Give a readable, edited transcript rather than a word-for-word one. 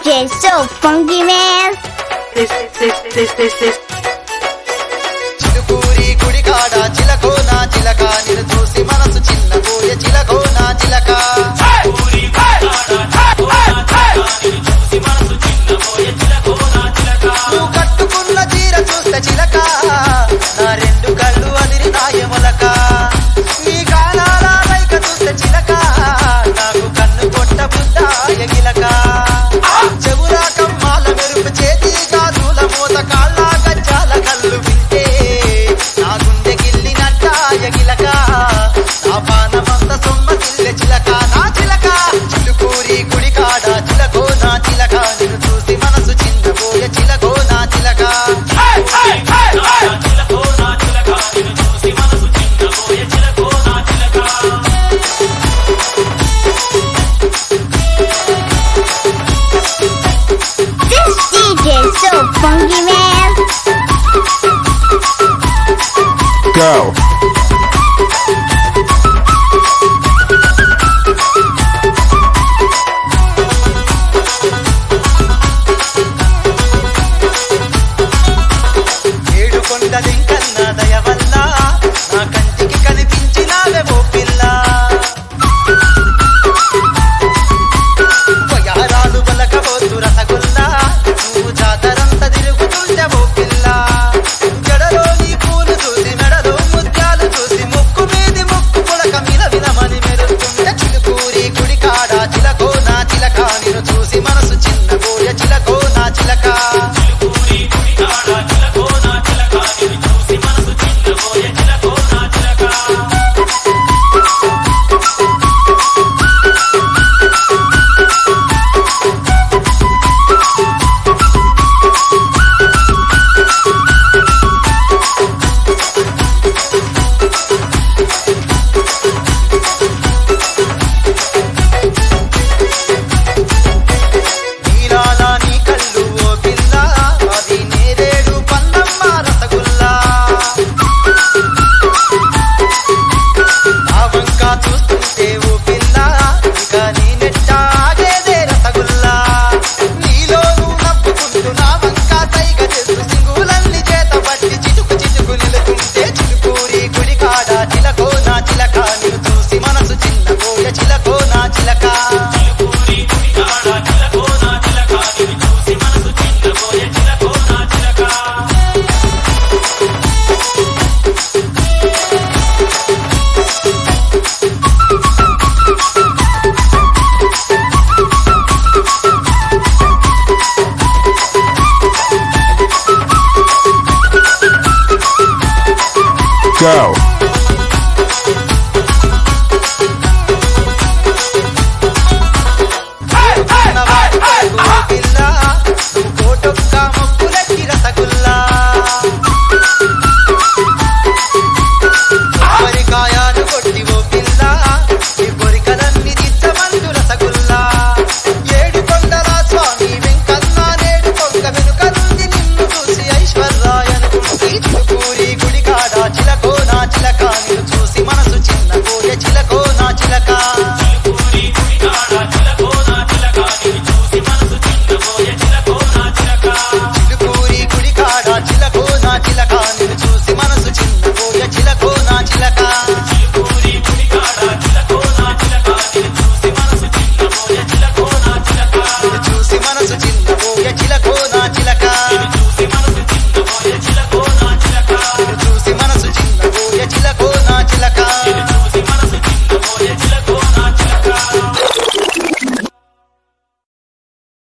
DJ so funky, man. Chilukuri గుడికాడ చిలకోనా చిలక నిన్ను చూసి మనసు చిన్నపోయే చిలకోనా చిలక నువ్వు కట్టుకున్న చీర చూస్తే చిలక నా రెండు కళ్ళు అదిరినాయ మొలక నీ గానాల వైక చూస్తే చిలక నాకు కన్ను కొట్ట బుద్ధాయ గిలక చెవుల కమ్మాల మెరుపు చేతి గాజుల మూత కాళ్ళ గజ్జాల కళ్ళు వింటే నా గుండె గిల్లినట్టాయ గిలక నా పానమంత సొమ్మ గిల్లె చిలక నా చిలక చిలుకూరి గుడికాడ చిలకో నా చిలక నిన్ను చూసి మనసు చిన్నపోయే చిలకో నా చిలక This DJ so funky, man. Go. ఏడు కొండలింకన్న దయ వల్ల నా కంటికి కనిపించినావే ఓ పిల్ల వయారాలు బలకబోతు రసగుల్లా నువ్వు జాతరంత తిరుగుతుంటే ఓ పిల్ల జడలో నీ పూలు చూసి మెడలో ముత్యాలు చూసి ముక్కు మీది ముక్కు పుడక మిల విలమని మెరుస్తుంటే చిలుకూరి గుడికాడ చిలకో నా చిలక నిన్ను చూసి మనసు చిన్నబోయ చిలకో నా చిలక నీలాల నీ కళ్ళు ఓ పిల్ల అవి నేరేడు పందమ్మ రసగుల్లా ఆ వంక చూస్తుంటే ఓ పిల్ల ఇక నీ నెట్టాగేదే రసగుల్లా నీలో నువ్వు నవ్వుకుంటూ నా వంక సైగ చేస్తూ సింగులన్నీ చేత పట్టి చిటుకు చిటుకు నిలుతుంటే చిలుకూరి గుడికాడ చిలకో నా చిలక నిన్ను చూసి మనసు చిన్నపోయే చిలకో నా చిలక